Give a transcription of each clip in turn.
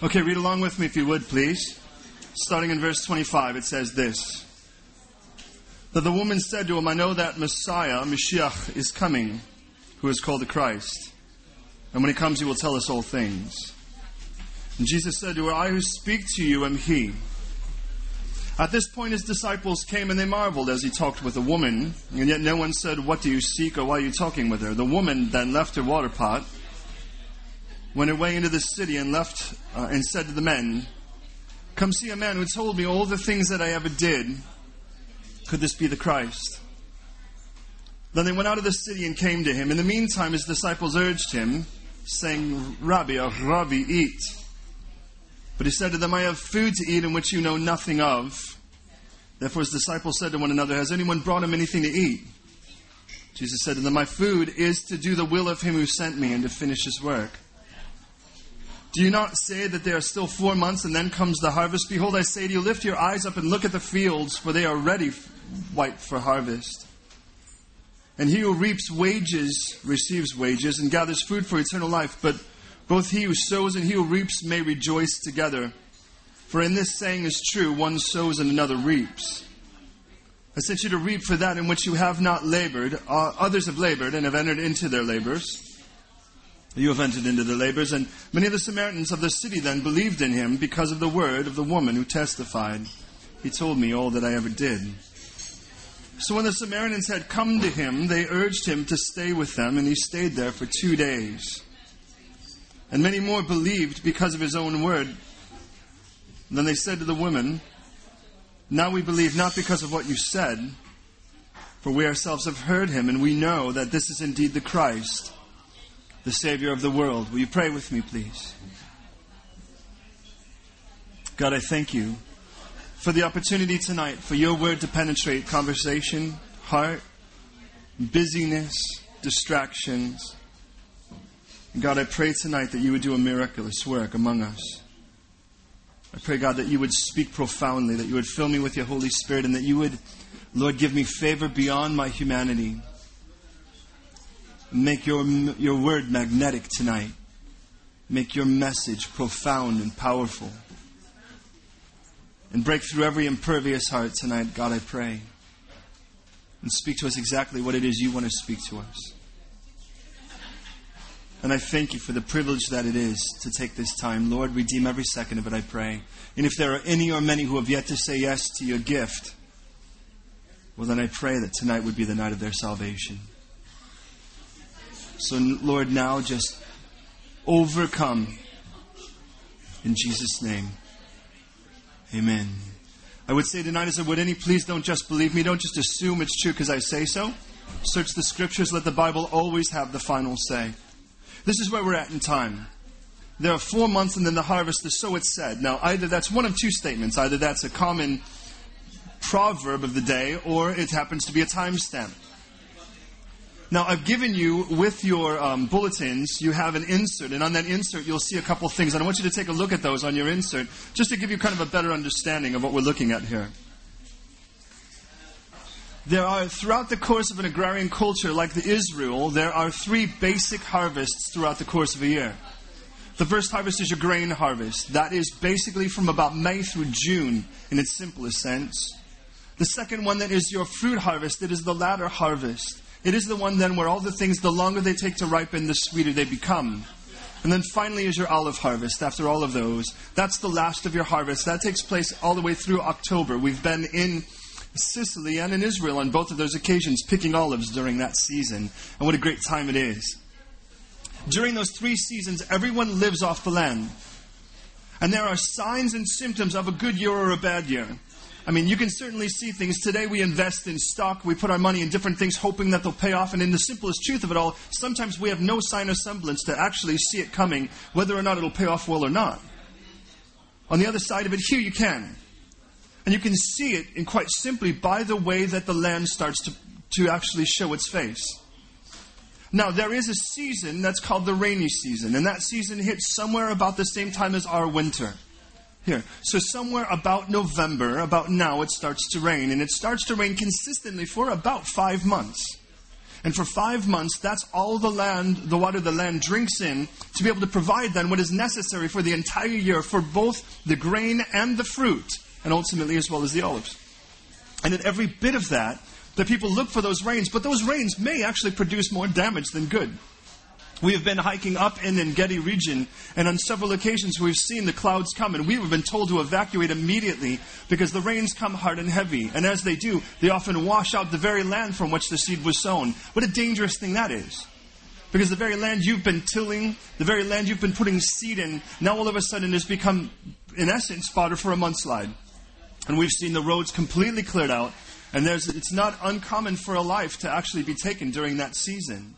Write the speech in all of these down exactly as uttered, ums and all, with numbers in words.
Okay, read along with me if you would, please. Starting in verse twenty-five, it says this. That the woman said to him, I know that Messiah, Mashiach, is coming, who is called the Christ. And when he comes, he will tell us all things. And Jesus said to her, I who speak to you am he. At this point, his disciples came and they marveled as he talked with a woman. And yet no one said, what do you seek, or why are you talking with her? The woman then left her water pot, went away into the city and left uh, and said to the men, come see a man who told me all the things that I ever did. Could this be the Christ? Then they went out of the city and came to him. In the meantime, his disciples urged him, saying, Rabbi, or Rabbi, eat. But he said to them, I have food to eat in which you know nothing of. Therefore his disciples said to one another, has anyone brought him anything to eat? Jesus said to them, my food is to do the will of him who sent me and to finish his work. Do you not say that there are still four months and then comes the harvest? Behold, I say to you, lift your eyes up and look at the fields, for they are ready white for harvest. And he who reaps wages receives wages and gathers food for eternal life. But both he who sows and he who reaps may rejoice together. For in this saying is true, one sows and another reaps. I sent you to reap for that in which you have not labored. Uh, others have labored and have entered into their labors. You have entered into the labors, and many of the Samaritans of the city then believed in him because of the word of the woman who testified. He told me all that I ever did. So when the Samaritans had come to him, they urged him to stay with them, and he stayed there for two days. And many more believed because of his own word. Then they said to the women, now we believe not because of what you said, for we ourselves have heard him, and we know that this is indeed the Christ, the Savior of the world. Will you pray with me, please? God, I thank you for the opportunity tonight for your word to penetrate conversation, heart, busyness, distractions. God, I pray tonight that you would do a miraculous work among us. I pray, God, that you would speak profoundly, that you would fill me with your Holy Spirit, and that you would, Lord, give me favor beyond my humanity. Make your your word magnetic tonight. Make your message profound and powerful. And break through every impervious heart tonight, God, I pray. And speak to us exactly what it is you want to speak to us. And I thank you for the privilege that it is to take this time. Lord, redeem every second of it, I pray. And if there are any or many who have yet to say yes to your gift, well, then I pray that tonight would be the night of their salvation. So, Lord, now just overcome in Jesus' name. Amen. I would say tonight as I would any, please don't just believe me. Don't just assume it's true because I say so. Search the scriptures. Let the Bible always have the final say. This is where we're at in time. There are four months and then the harvest is so it's said. Now, either that's one of two statements. Either that's a common proverb of the day, or it happens to be a timestamp. Now, I've given you, with your um, bulletins, you have an insert. And on that insert, you'll see a couple of things. And I want you to take a look at those on your insert, just to give you kind of a better understanding of what we're looking at here. There are, throughout the course of an agrarian culture like the Israel, there are three basic harvests throughout the course of a year. The first harvest is your grain harvest. That is basically from about May through June, in its simplest sense. The second one that is your fruit harvest, it is the latter harvest. It is the one then where all the things, the longer they take to ripen, the sweeter they become. And then finally is your olive harvest. After all of those, that's the last of your harvest. That takes place all the way through October. We've been in Sicily and in Israel on both of those occasions, picking olives during that season. And what a great time it is. During those three seasons, everyone lives off the land. And there are signs and symptoms of a good year or a bad year. I mean, you can certainly see things. Today we invest in stock. We put our money in different things hoping that they'll pay off. And in the simplest truth of it all, sometimes we have no sign or semblance to actually see it coming, whether or not it'll pay off well or not. On the other side of it, here you can. And you can see it in quite simply by the way that the land starts to, to actually show its face. Now, there is a season that's called the rainy season. And that season hits somewhere about the same time as our winter. Here. So somewhere about November, about now, it starts to rain. And it starts to rain consistently for about five months. And for five months, that's all the land, the water the land drinks in to be able to provide then what is necessary for the entire year for both the grain and the fruit, and ultimately as well as the olives. And in every bit of that, the people look for those rains, but those rains may actually produce more damage than good. We have been hiking up in the Engedi region, and on several occasions we've seen the clouds come, and we have been told to evacuate immediately because the rains come hard and heavy. And as they do, they often wash out the very land from which the seed was sown. What a dangerous thing that is. Because the very land you've been tilling, the very land you've been putting seed in, now all of a sudden has become, in essence, fodder for a mudslide. And we've seen the roads completely cleared out, and there's, it's not uncommon for a life to actually be taken during that season.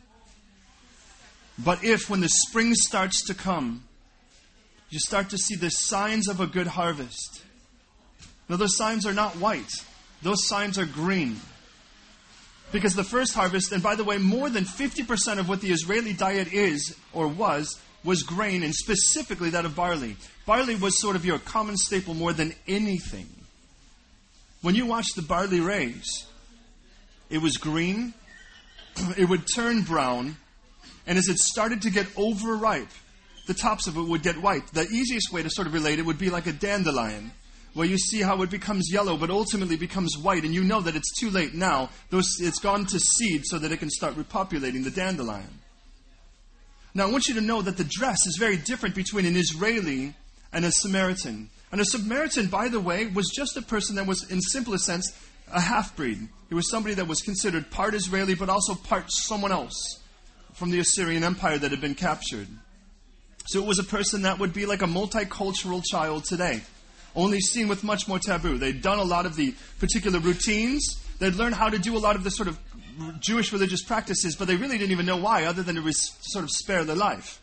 But if, when the spring starts to come, you start to see the signs of a good harvest. Now, those signs are not white. Those signs are green. Because the first harvest, and by the way, more than fifty percent of what the Israeli diet is, or was, was grain, and specifically that of barley. Barley was sort of your common staple more than anything. When you watched the barley raise, it was green, it would turn brown, and as it started to get overripe, the tops of it would get white. The easiest way to sort of relate it would be like a dandelion, where you see how it becomes yellow, but ultimately becomes white, and you know that it's too late now. Those, it's gone to seed so that it can start repopulating the dandelion. Now, I want you to know that the dress is very different between an Israeli and a Samaritan. And a Samaritan, by the way, was just a person that was, in simplest sense, a half-breed. He was somebody that was considered part Israeli, but also part someone else from the Assyrian Empire that had been captured. So it was a person that would be like a multicultural child today, only seen with much more taboo. They'd done a lot of the particular routines. They'd learned how to do a lot of the sort of Jewish religious practices, but they really didn't even know why, other than to res- sort of spare their life.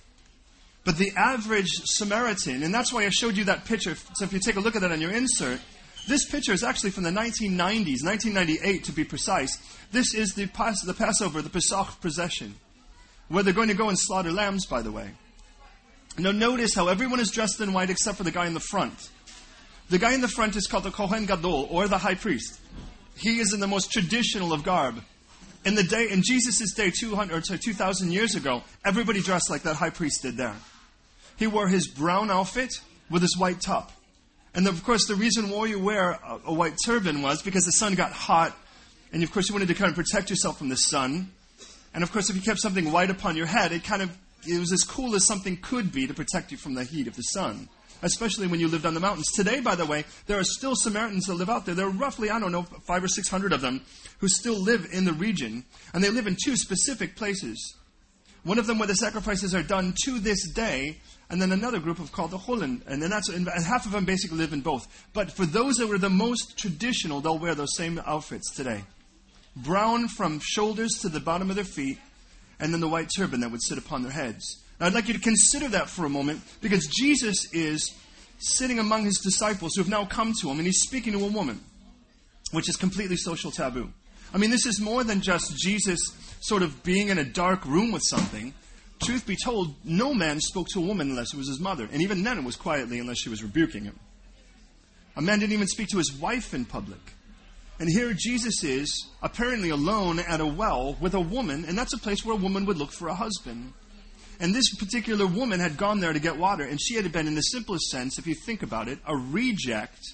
But the average Samaritan, and that's why I showed you that picture. So if you take a look at that on your insert, this picture is actually from the nineteen nineties, nineteen ninety-eight to be precise. This is the, Pas- the Passover, the Pesach procession, where they're going to go and slaughter lambs, by the way. Now notice how everyone is dressed in white except for the guy in the front. The guy in the front is called the Kohen Gadol, or the high priest. He is in the most traditional of garb. In the day, in Jesus' day, two hundred or sorry, two thousand years ago, everybody dressed like that high priest did there. He wore his brown outfit with his white top. And of course, the reason why you wear a, a white turban was because the sun got hot, and of course you wanted to kind of protect yourself from the sun. And of course, if you kept something white upon your head, it kind of it was as cool as something could be to protect you from the heat of the sun, especially when you lived on the mountains. Today, by the way, there are still Samaritans that live out there. There are roughly, I don't know, five or six hundred of them who still live in the region, and they live in two specific places. One of them where the sacrifices are done to this day, and then another group of called the Holland, and then that's and half of them basically live in both. But for those that were the most traditional, they'll wear those same outfits today. Brown from shoulders to the bottom of their feet, and then the white turban that would sit upon their heads. Now I'd like you to consider that for a moment, because Jesus is sitting among his disciples who have now come to him, and he's speaking to a woman, which is completely social taboo. I mean, this is more than just Jesus sort of being in a dark room with something. Truth be told, no man spoke to a woman unless it was his mother. And even then it was quietly unless she was rebuking him. A man didn't even speak to his wife in public. And here Jesus is, apparently alone at a well with a woman, and that's a place where a woman would look for a husband. And this particular woman had gone there to get water, and she had been, in the simplest sense, if you think about it, a reject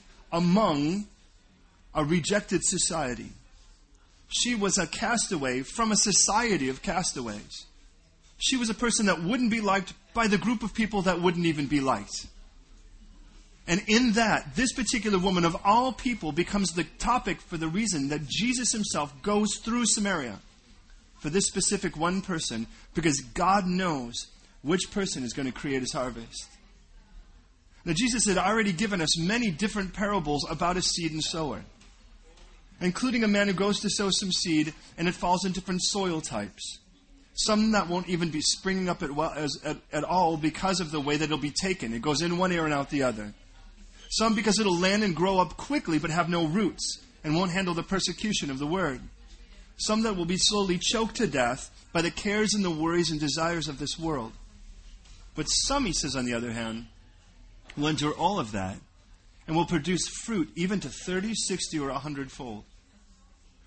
among a rejected society. She was a castaway from a society of castaways. She was a person that wouldn't be liked by the group of people that wouldn't even be liked. And in that, this particular woman of all people becomes the topic for the reason that Jesus himself goes through Samaria for this specific one person, because God knows which person is going to create his harvest. Now, Jesus had already given us many different parables about a seed and sower, including a man who goes to sow some seed and it falls in different soil types. Some that won't even be springing up at, well, as, at, at all because of the way that it'll be taken. It goes in one ear and out the other. Some because it'll land and grow up quickly but have no roots and won't handle the persecution of the word. Some that will be slowly choked to death by the cares and the worries and desires of this world. But some, he says, on the other hand, will endure all of that and will produce fruit even to thirty, sixty, or a hundred fold.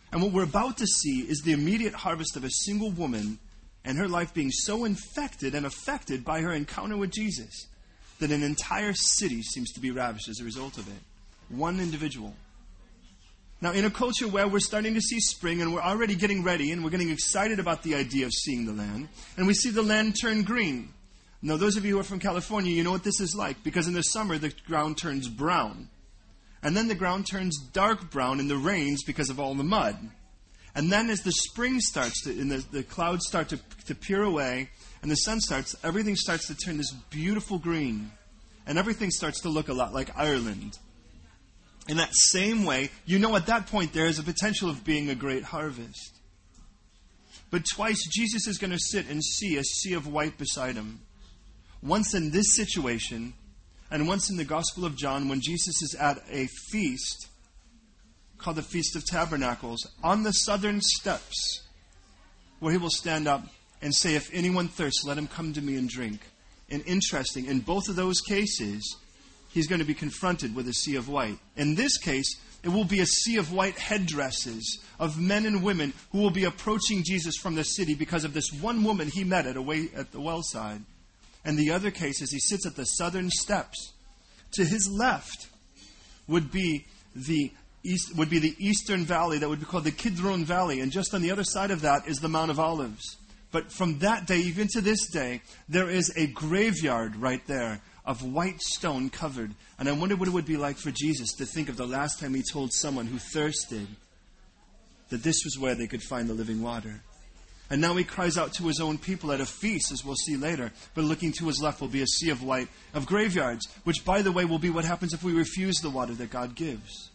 And what we're about to see is the immediate harvest of a single woman and her life being so infected and affected by her encounter with Jesus that an entire city seems to be ravished as a result of it. One individual. Now, in a culture where we're starting to see spring and we're already getting ready and we're getting excited about the idea of seeing the land, and we see the land turn green. Now, those of you who are from California, you know what this is like, because in the summer the ground turns brown. And then the ground turns dark brown in the rains because of all the mud. And then as the spring starts, to, and the, the clouds start to, to peer away, and the sun starts, everything starts to turn this beautiful green. And everything starts to look a lot like Ireland. In that same way, you know at that point there is a potential of being a great harvest. But twice Jesus is going to sit and see a sea of white beside him. Once in this situation, and once in the Gospel of John when Jesus is at a feast called the Feast of Tabernacles, on the southern steps, where he will stand up and say, if anyone thirsts, let him come to me and drink. And interesting, in both of those cases, he's going to be confronted with a sea of white. In this case, it will be a sea of white headdresses of men and women who will be approaching Jesus from the city because of this one woman he met at, a way, at the well side. And the other case is he sits at the southern steps. To his left would be the east, would be the eastern valley that would be called the Kidron Valley. And just on the other side of that is the Mount of Olives. But from that day, even to this day, there is a graveyard right there of white stone covered. And I wonder what it would be like for Jesus to think of the last time he told someone who thirsted that this was where they could find the living water. And now he cries out to his own people at a feast, as we'll see later. But looking to his left will be a sea of white of graveyards, which, by the way, will be what happens if we refuse the water that God gives.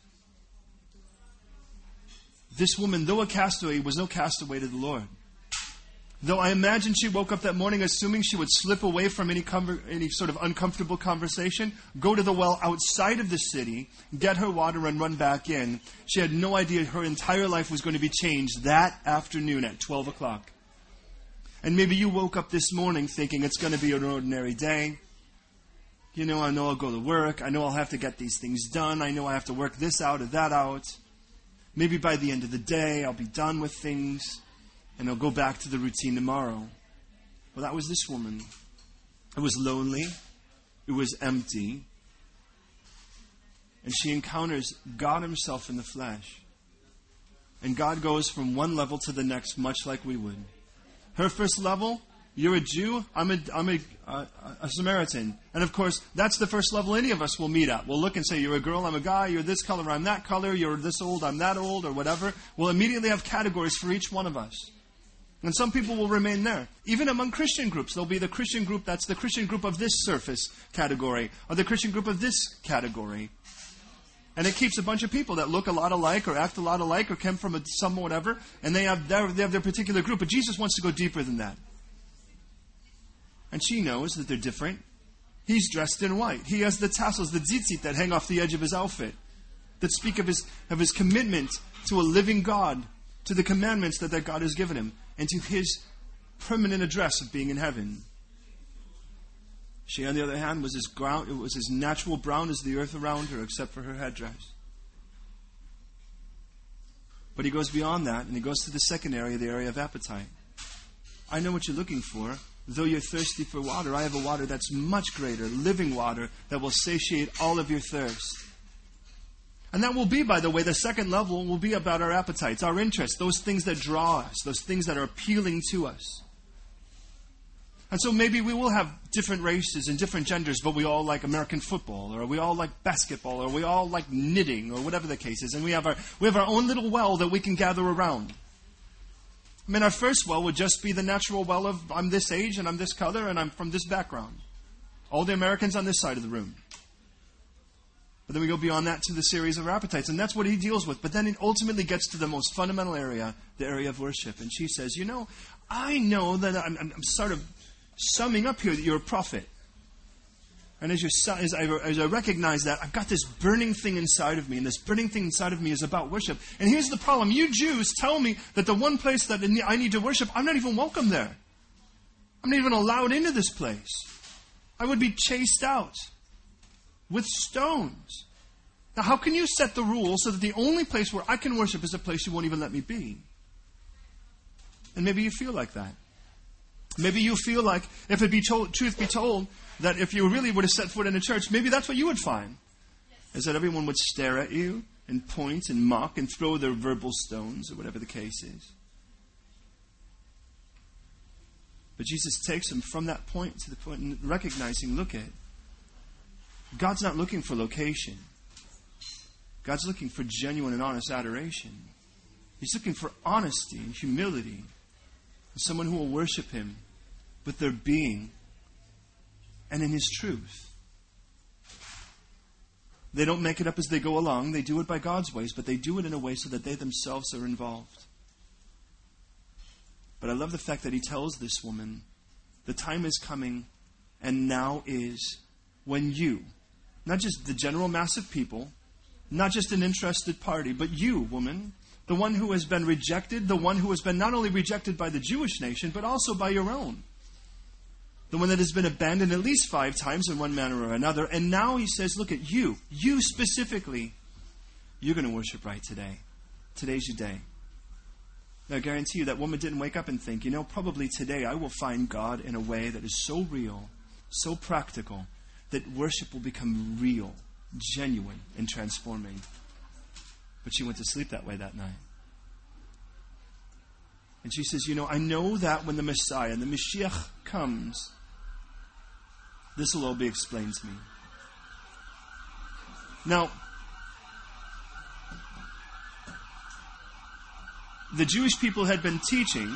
This woman, though a castaway, was no castaway to the Lord. Though I imagine she woke up that morning assuming she would slip away from any conver- any sort of uncomfortable conversation, go to the well outside of the city, get her water and run back in. She had no idea her entire life was going to be changed that afternoon at twelve o'clock. And maybe you woke up this morning thinking it's going to be an ordinary day. You know, I know I'll go to work. I know I'll have to get these things done. I know I have to work this out or that out. Maybe by the end of the day I'll be done with things. And I'll go back to the routine tomorrow. Well, that was this woman. It was lonely. It was empty. And she encounters God himself in the flesh. And God goes from one level to the next, much like we would. Her first level, you're a Jew, I'm a, I'm a, a, a Samaritan. And of course, that's the first level any of us will meet at. We'll look and say, you're a girl, I'm a guy, you're this color, I'm that color, you're this old, I'm that old, or whatever. We'll immediately have categories for each one of us. And some people will remain there. Even among Christian groups, there'll be the Christian group that's the Christian group of this surface category, or the Christian group of this category. And it keeps a bunch of people that look a lot alike, or act a lot alike, or come from a, some whatever, and they have, their, they have their particular group. But Jesus wants to go deeper than that. And she knows that they're different. He's dressed in white. He has the tassels, the tzitzit that hang off the edge of his outfit, that speak of his, of his commitment to a living God, to the commandments that, that God has given him, and to his permanent address of being in heaven. She, on the other hand, was as ground, it was as natural brown as the earth around her, except for her headdress. But he goes beyond that, and he goes to the second area, the area of appetite. I know what you're looking for. Though you're thirsty for water, I have a water that's much greater, living water, that will satiate all of your thirst. And that will be, by the way, the second level will be about our appetites, our interests, those things that draw us, those things that are appealing to us. And so maybe we will have different races and different genders, but we all like American football, or we all like basketball, or we all like knitting, or whatever the case is. And we have our, we have our own little well that we can gather around. I mean, our first well would just be the natural well of, I'm this age, and I'm this color, and I'm from this background. All the Americans on this side of the room. But then we go beyond that to the series of appetites, and that's what he deals with. But then it ultimately gets to the most fundamental area, the area of worship. And she says, you know, I know that I'm, I'm sort of summing up here that you're a prophet. And as, you're, as, I, as I recognize that, I've got this burning thing inside of me, and this burning thing inside of me is about worship. And here's the problem. You Jews tell me that the one place that I need to worship, I'm not even welcome there. I'm not even allowed into this place. I would be chased out with stones. Now, how can you set the rules so that the only place where I can worship is a place you won't even let me be? And maybe you feel like that. Maybe you feel like, if it be told, truth be told, that if you really were to set foot in a church, maybe that's what you would find. Is that everyone would stare at you and point and mock and throw their verbal stones or whatever the case is. But Jesus takes them from that point to the point in recognizing, look at, God's not looking for location. God's looking for genuine and honest adoration. He's looking for honesty and humility. And someone who will worship Him with their being and in His truth. They don't make it up as they go along. They do it by God's ways, but they do it in a way so that they themselves are involved. But I love the fact that He tells this woman, the time is coming, and now is, when you, not just the general mass of people, not just an interested party, but you, woman, the one who has been rejected, the one who has been not only rejected by the Jewish nation, but also by your own. The one that has been abandoned at least five times in one manner or another. And now He says, look at you, you specifically, you're going to worship right today. Today's your day. Now, I guarantee you that woman didn't wake up and think, you know, probably today I will find God in a way that is so real, so practical, that worship will become real, genuine, and transforming. But she went to sleep that way that night. And she says, you know, I know that when the Messiah, the Mashiach comes, this will all be explained to me. Now, the Jewish people had been teaching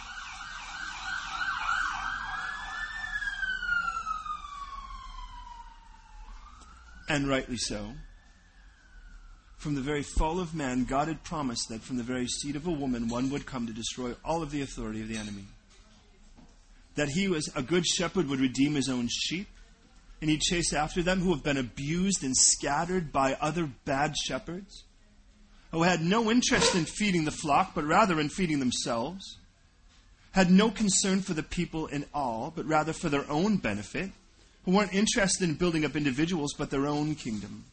and rightly so. From the very fall of man, God had promised that from the very seed of a woman, one would come to destroy all of the authority of the enemy. That He was a good shepherd, would redeem His own sheep, and He'd chase after them who have been abused and scattered by other bad shepherds, who had no interest in feeding the flock, but rather in feeding themselves, had no concern for the people in all, but rather for their own benefit, who weren't interested in building up individuals, but their own kingdom.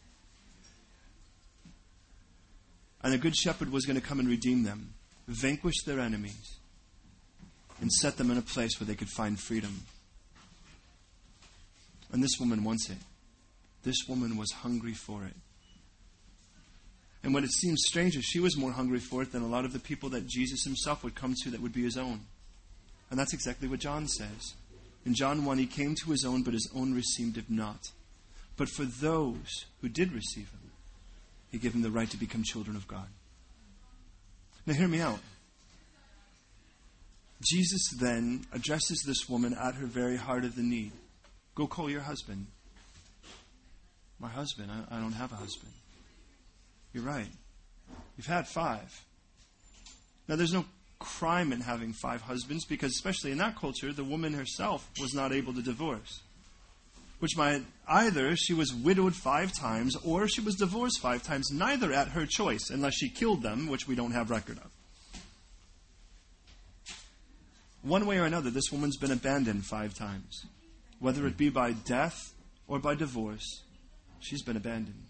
And the good shepherd was going to come and redeem them, vanquish their enemies, and set them in a place where they could find freedom. And this woman wants it. This woman was hungry for it. And what it seems strange is she was more hungry for it than a lot of the people that Jesus Himself would come to that would be His own. And that's exactly what John says. In John one, He came to His own, but His own received Him not. But for those who did receive Him, He gave them the right to become children of God. Now hear me out. Jesus then addresses this woman at her very heart of the need. Go call your husband. My husband? I, I don't have a husband. You're right. You've had five. Now there's no crime in having five husbands, because especially in that culture, the woman herself was not able to divorce. Which meant either she was widowed five times or she was divorced five times, neither at her choice, unless she killed them, which we don't have record of. One way or another, this woman's been abandoned five times. Whether it be by death or by divorce, she's been abandoned.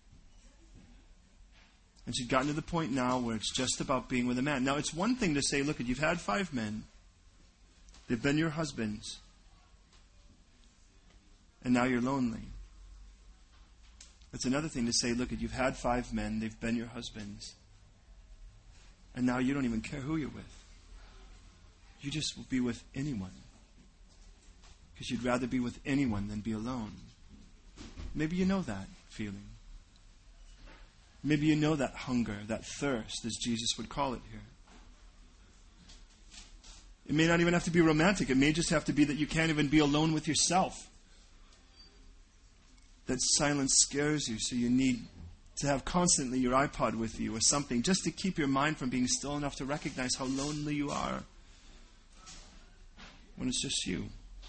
And she'd gotten to the point now where it's just about being with a man. Now, it's one thing to say, look, you've had five men. They've been your husbands. And now you're lonely. It's another thing to say, look, you've had five men, they've been your husbands, and now you don't even care who you're with. You just will be with anyone. Because you'd rather be with anyone than be alone. Maybe you know that feeling. Maybe you know that hunger, that thirst, as Jesus would call it here. It may not even have to be romantic. It may just have to be that you can't even be alone with yourself. That silence scares you, so you need to have constantly your iPod with you or something, just to keep your mind from being still enough to recognize how lonely you are when it's just you.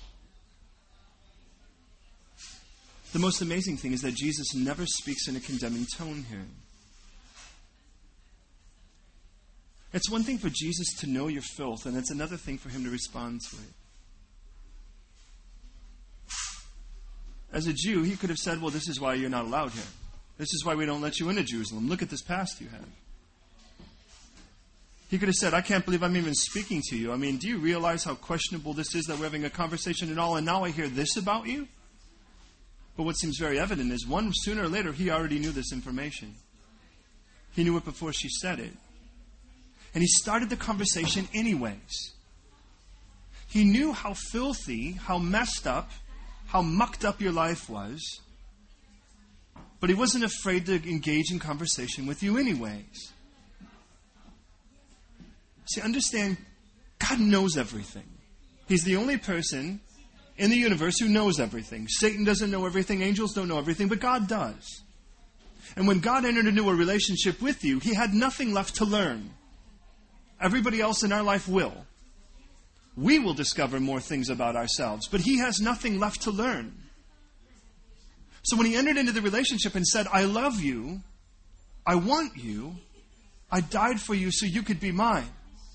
The most amazing thing is that Jesus never speaks in a condemning tone here. It's one thing for Jesus to know your filth, and it's another thing for Him to respond to it. As a Jew, He could have said, well, this is why you're not allowed here. This is why we don't let you into Jerusalem. Look at this past you have. He could have said, I can't believe I'm even speaking to you. I mean, do you realize how questionable this is that we're having a conversation and all, and now I hear this about you? But what seems very evident is, one, sooner or later, he already knew this information. He knew it before she said it. And he started the conversation anyways. He knew how filthy, how messed up, how mucked up your life was. But he wasn't afraid to engage in conversation with you anyways. See, understand, God knows everything. He's the only person in the universe who knows everything. Satan doesn't know everything, angels don't know everything, but God does. And when God entered into a relationship with you, he had nothing left to learn. Everybody else in our life will. We will discover more things about ourselves, but he has nothing left to learn. So when he entered into the relationship and said, I love you, I want you, I died for you so you could be mine.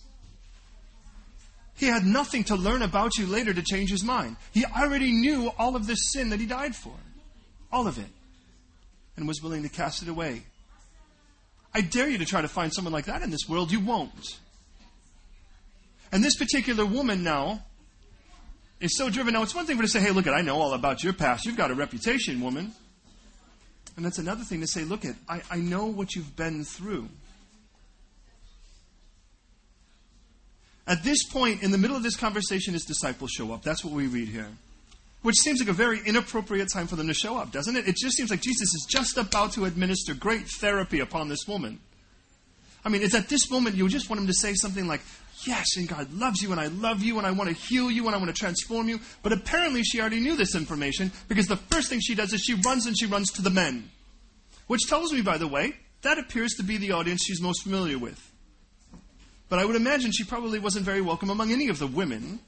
He had nothing to learn about you later to change his mind. He already knew all of this sin that he died for. All of it. And was willing to cast it away. I dare you to try to find someone like that in this world. You won't. And this particular woman now is so driven. Now, it's one thing for her to say, hey, look, I know all about your past. You've got a reputation, woman. And that's another thing to say, look, I, I know what you've been through. At this point, in the middle of this conversation, his disciples show up. That's what we read here. Which seems like a very inappropriate time for them to show up, doesn't it? It just seems like Jesus is just about to administer great therapy upon this woman. I mean, it's at this moment you just want him to say something like, yes, and God loves you, and I love you, and I want to heal you, and I want to transform you. But apparently she already knew this information, because the first thing she does is she runs and she runs to the men. Which tells me, by the way, that appears to be the audience she's most familiar with. But I would imagine she probably wasn't very welcome among any of the women.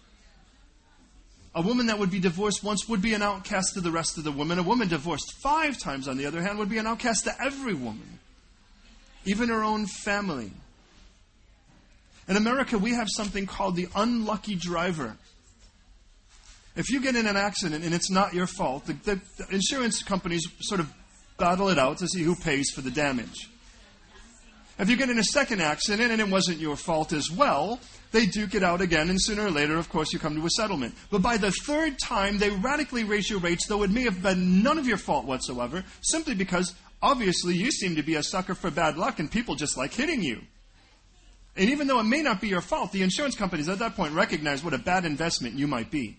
A woman that would be divorced once would be an outcast to the rest of the women. A woman divorced five times, on the other hand, would be an outcast to every woman. Even her own family. In America, we have something called the unlucky driver. If you get in an accident and it's not your fault, the, the, the insurance companies sort of battle it out to see who pays for the damage. If you get in a second accident and it wasn't your fault as well, they duke it out again, and sooner or later, of course, you come to a settlement. But by the third time, they radically raise your rates, though it may have been none of your fault whatsoever, simply because, obviously, you seem to be a sucker for bad luck, and people just like hitting you. And even though it may not be your fault, the insurance companies at that point recognize what a bad investment you might be.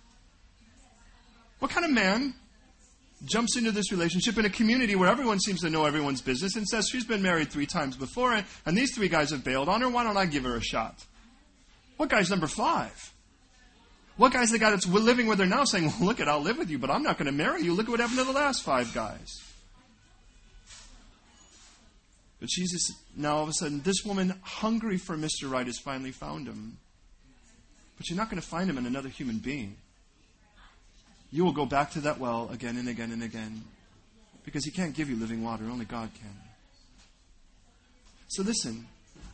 What kind of man jumps into this relationship in a community where everyone seems to know everyone's business and says she's been married three times before and, and these three guys have bailed on her, why don't I give her a shot? What guy's number five? What guy's the guy that's living with her now saying, well, look it, I'll live with you, but I'm not going to marry you. Look at what happened to the last five guys. But Jesus, now all of a sudden, this woman hungry for Mister Right has finally found him. But you're not going to find him in another human being. You will go back to that well again and again and again. Because he can't give you living water. Only God can. So listen.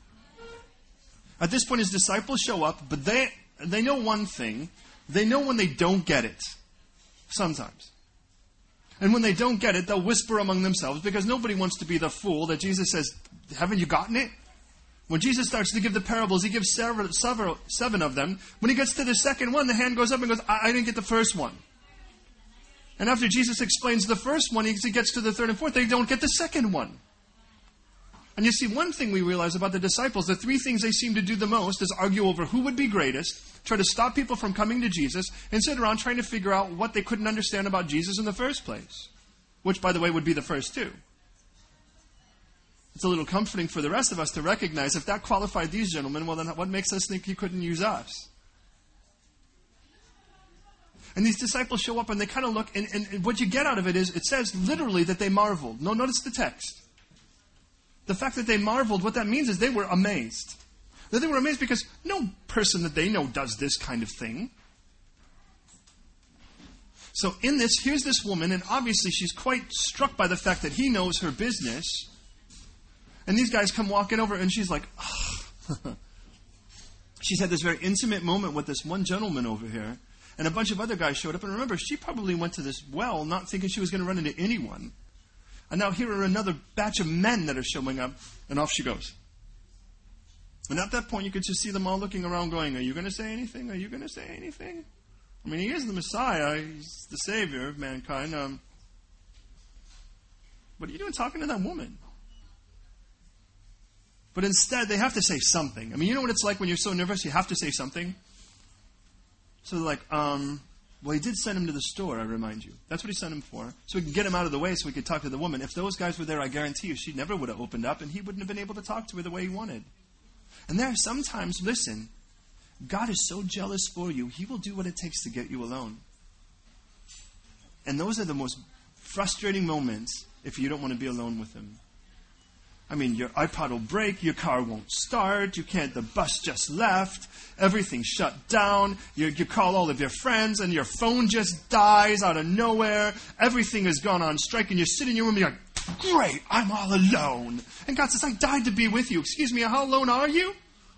At this point, his disciples show up, but they they know one thing. They know when they don't get it. Sometimes. And when they don't get it, they'll whisper among themselves, because nobody wants to be the fool that Jesus says, haven't you gotten it? When Jesus starts to give the parables, he gives several, several, seven of them. When he gets to the second one, the hand goes up and goes, I, I didn't get the first one. And after Jesus explains the first one, he gets to the third and fourth, they don't get the second one. And you see, one thing we realize about the disciples, the three things they seem to do the most is argue over who would be greatest, try to stop people from coming to Jesus, and sit around trying to figure out what they couldn't understand about Jesus in the first place. Which, by the way, would be the first two. It's a little comforting for the rest of us to recognize if that qualified these gentlemen, well then what makes us think he couldn't use us? And these disciples show up and they kind of look, and, and, and what you get out of it is, it says literally that they marveled. No, notice the text. The fact that they marveled, what that means is they were amazed. That they were amazed because no person that they know does this kind of thing. So in this, here's this woman, and obviously she's quite struck by the fact that he knows her business. And these guys come walking over, and she's like, oh. She's had this very intimate moment with this one gentleman over here. And a bunch of other guys showed up. And remember, she probably went to this well not thinking she was going to run into anyone. And now here are another batch of men that are showing up, and off she goes. And at that point, you could just see them all looking around going, are you going to say anything? Are you going to say anything? I mean, he is the Messiah. He's the Savior of mankind. Um, what are you doing talking to that woman? But instead, they have to say something. I mean, you know what it's like when you're so nervous, you have to say something? So they're like, um, well, he did send him to the store, I remind you. That's what he sent him for. So we could get him out of the way so we could talk to the woman. If those guys were there, I guarantee you, she never would have opened up, and he wouldn't have been able to talk to her the way he wanted. And there are sometimes, listen, God is so jealous for you, he will do what it takes to get you alone. And those are the most frustrating moments if you don't want to be alone with him. I mean, your iPod will break, your car won't start, you can't, the bus just left, everything's shut down, you, you call all of your friends and your phone just dies out of nowhere, everything has gone on strike, and you sit in your room and you're like, great, I'm all alone. And God says, I died to be with you. Excuse me, how alone are you?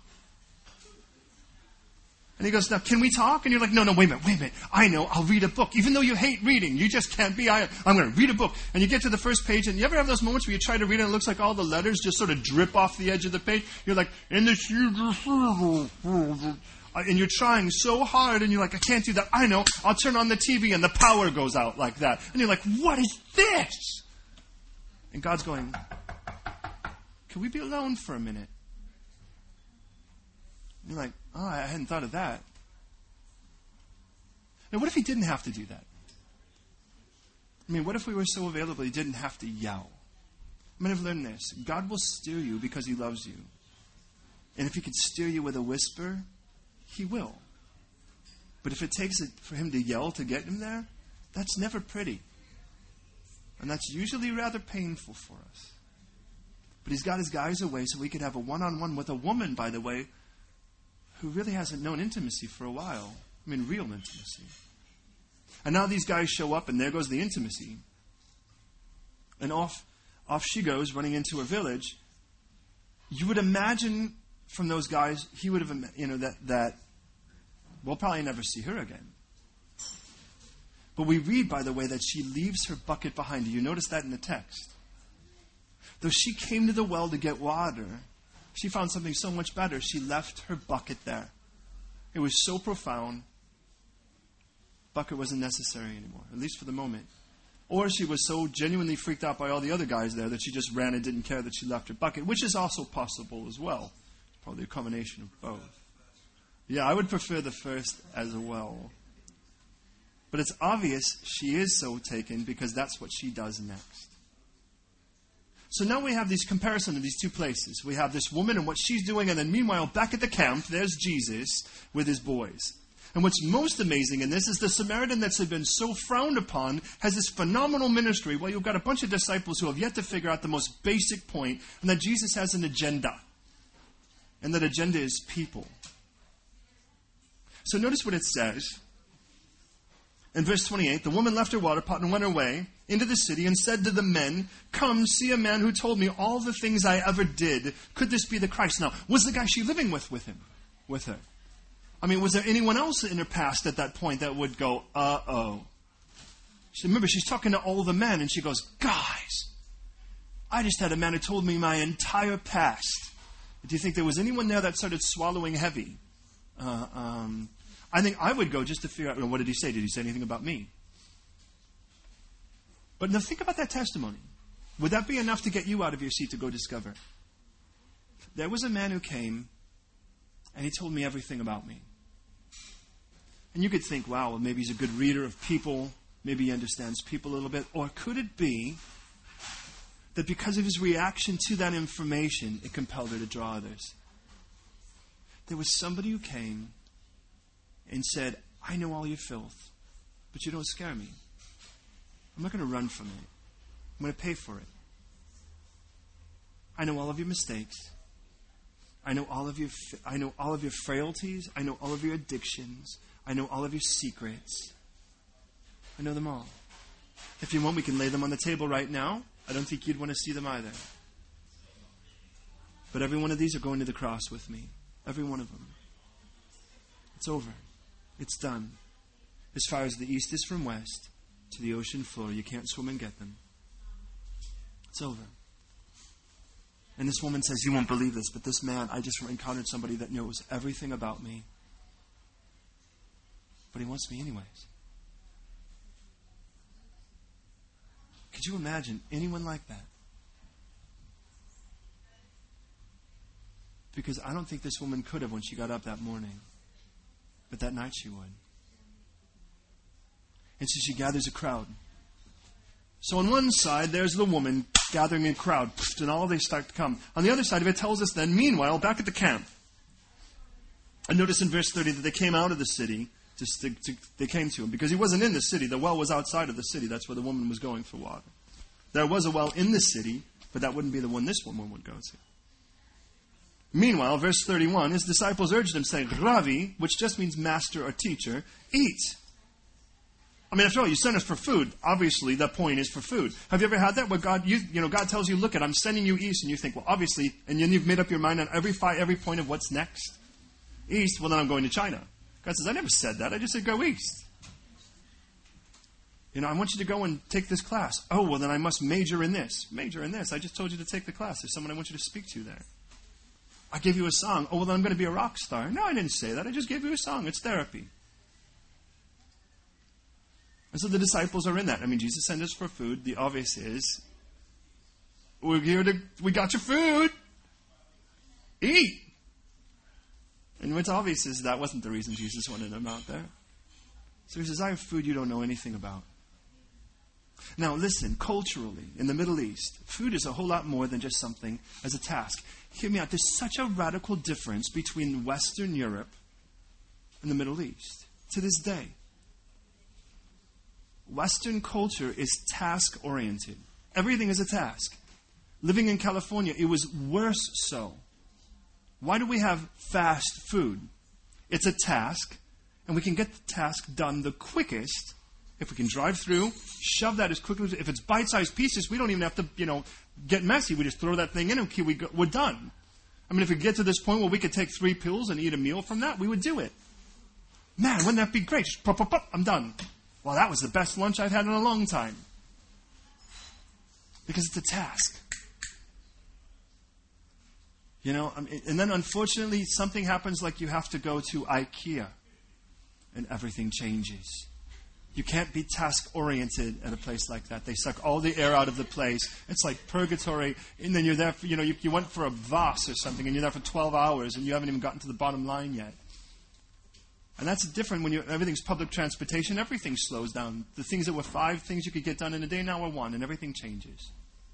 And he goes, now, can we talk? And you're like, no, no, wait a minute, wait a minute. I know, I'll read a book. Even though you hate reading, you just can't be. I, I'm going to read a book. And you get to the first page, and you ever have those moments where you try to read it and it looks like all the letters just sort of drip off the edge of the page? You're like, in the... And you're trying so hard, and you're like, I can't do that. I know, I'll turn on the T V, and the power goes out like that. And you're like, what is this? And God's going, can we be alone for a minute? And you're like, oh, I hadn't thought of that. Now, what if he didn't have to do that? I mean, what if we were so available he didn't have to yell? I mean, I've learned this. God will steer you because he loves you. And if he could steer you with a whisper, he will. But if it takes it for him to yell to get him there, that's never pretty. And that's usually rather painful for us. But he's got his guys away so we could have a one-on-one with a woman, by the way, who really hasn't known intimacy for a while. I mean, real intimacy. And now these guys show up, and there goes the intimacy. And off, off she goes, running into her village. You would imagine from those guys, he would have, you know, that, that we'll probably never see her again. But we read, by the way, that she leaves her bucket behind her. You notice that in the text. Though she came to the well to get water, she found something so much better. She left her bucket there. It was so profound, bucket wasn't necessary anymore, at least for the moment. Or she was so genuinely freaked out by all the other guys there that she just ran and didn't care that she left her bucket, which is also possible as well. Probably a combination of both. Yeah, I would prefer the first as well. But it's obvious she is so taken because that's what she does next. So now we have this comparison of these two places. We have this woman and what she's doing, and then meanwhile, back at the camp, there's Jesus with his boys. And what's most amazing in this is the Samaritan that's been so frowned upon has this phenomenal ministry. Well, you've got a bunch of disciples who have yet to figure out the most basic point, and that Jesus has an agenda. And that agenda is people. So notice what it says. In verse twenty-eight, the woman left her water pot and went her way into the city and said to the men, come, see a man who told me all the things I ever did. Could this be the Christ? Now, was the guy she living with with him, with her? I mean, was there anyone else in her past at that point that would go, uh-oh? She, remember, she's talking to all the men, and she goes, guys, I just had a man who told me my entire past. Do you think there was anyone there that started swallowing heavy? Uh, um... I think I would go just to figure out, well, what did he say? Did he say anything about me? But now think about that testimony. Would that be enough to get you out of your seat to go discover? There was a man who came, and he told me everything about me. And you could think, wow, well, maybe he's a good reader of people. Maybe he understands people a little bit. Or could it be that because of his reaction to that information, it compelled her to draw others? There was somebody who came and said, I know all your filth, but you don't scare me. I'm not going to run from it. I'm going to pay for it. I know all of your mistakes. I know all of your I know all of your frailties. I know all of your addictions. I know all of your secrets. I know them all. If you want, we can lay them on the table right now. I don't think you'd want to see them either. But every one of these are going to the cross with me. Every one of them. It's over. It's done. As far as the east is from west, to the ocean floor, you can't swim and get them. It's over. And this woman says, you won't believe this, but this man, I just encountered somebody that knows everything about me. But he wants me anyways. Could you imagine anyone like that? Because I don't think this woman could have when she got up that morning. But that night she would. And so she gathers a crowd. So on one side, there's the woman gathering a crowd, and all they start to come. On the other side of it tells us then, meanwhile, back at the camp. And notice in verse thirty that they came out of the city. To, to, to, they came to him. Because he wasn't in the city. The well was outside of the city. That's where the woman was going for water. There was a well in the city, but that wouldn't be the one this woman would go to. Meanwhile, verse thirty-one, his disciples urged him, saying, Ravi, which just means master or teacher, eat. I mean, after all, you sent us for food. Obviously, the point is for food. Have you ever had that? Where God, you, you know, God tells you, look, at, I'm sending you east, and you think, well, obviously, and then you've made up your mind on every fi- every point of what's next. East, well, then I'm going to China. God says, I never said that. I just said go east. You know, I want you to go and take this class. Oh, well, then I must major in this. Major in this. I just told you to take the class. There's someone I want you to speak to there. I gave you a song. Oh, well, then I'm going to be a rock star. No, I didn't say that. I just gave you a song. It's therapy. And so the disciples are in that. I mean, Jesus sent us for food. The obvious is, we're here to, we got your food. Eat. And what's obvious is that wasn't the reason Jesus wanted them out there. So he says, I have food you don't know anything about. Now listen, culturally, in the Middle East, food is a whole lot more than just something as a task. Hear me out. There's such a radical difference between Western Europe and the Middle East to this day. Western culture is task-oriented. Everything is a task. Living in California, it was worse so. Why do we have fast food? It's a task, and we can get the task done the quickest if we can drive through, shove that as quickly as... If it's bite-sized pieces, we don't even have to, you know, get messy. We just throw that thing in and we go, we're done. I mean, if we get to this point where we could take three pills and eat a meal from that, we would do it. Man, wouldn't that be great? Just pop, pop, pop, I'm done. Well, that was the best lunch I've had in a long time. Because it's a task. You know, and then unfortunately something happens like you have to go to IKEA and everything changes. You can't be task-oriented at a place like that. They suck all the air out of the place. It's like purgatory. And then you're there for, you know, you, you went for a Voss or something and you're there for twelve hours and you haven't even gotten to the bottom line yet. And that's different when you everything's public transportation. Everything slows down. The things that were five things you could get done in a day now are one, and everything changes.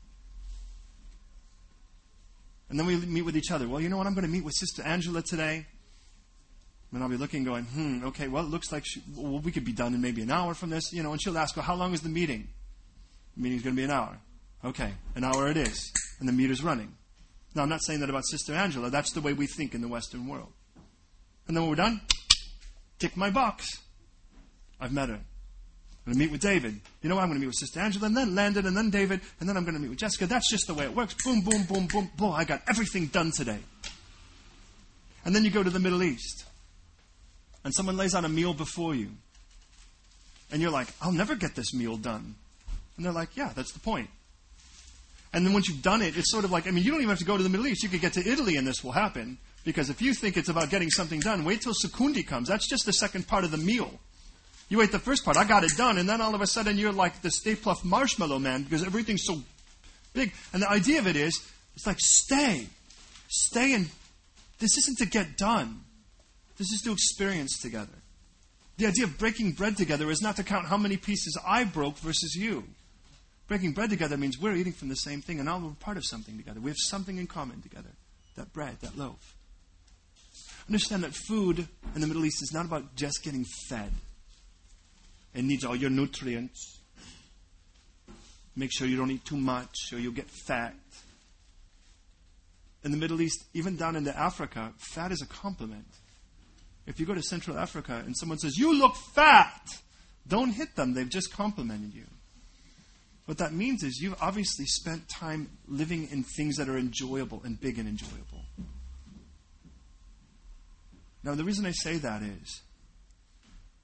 And then we meet with each other. Well, you know what? I'm going to meet with Sister Angela today. And I'll be looking going, hmm, okay, well, it looks like she, well, we could be done in maybe an hour from this. You know, and she'll ask, well, how long is the meeting? The meeting's going to be an hour. Okay, an hour it is. And the meter's running. Now, I'm not saying that about Sister Angela. That's the way we think in the Western world. And then when we're done, tick my box. I've met her. I'm going to meet with David. You know what? I'm going to meet with Sister Angela, and then Landon, and then David, and then I'm going to meet with Jessica. That's just the way it works. Boom, boom, boom, boom, boom. I got everything done today. And then you go to the Middle East, and someone lays out a meal before you. And you're like, I'll never get this meal done. And they're like, yeah, that's the point. And then once you've done it, it's sort of like, I mean, you don't even have to go to the Middle East. You could get to Italy and this will happen. Because if you think it's about getting something done, wait till Secundi comes. That's just the second part of the meal. You wait the first part, I got it done, and then all of a sudden you're like the Stay Puft Marshmallow Man because everything's so big. And the idea of it is, it's like, stay. Stay and this isn't to get done. This is to experience together. The idea of breaking bread together is not to count how many pieces I broke versus you. Breaking bread together means we're eating from the same thing and now we're part of something together. We have something in common together. That bread, that loaf. Understand that food in the Middle East is not about just getting fed. It needs all your nutrients. Make sure you don't eat too much or you'll get fat. In the Middle East, even down into Africa, fat is a compliment. If you go to Central Africa and someone says, you look fat, don't hit them. They've just complimented you. What that means is you've obviously spent time living in things that are enjoyable and big and enjoyable. Now, the reason I say that is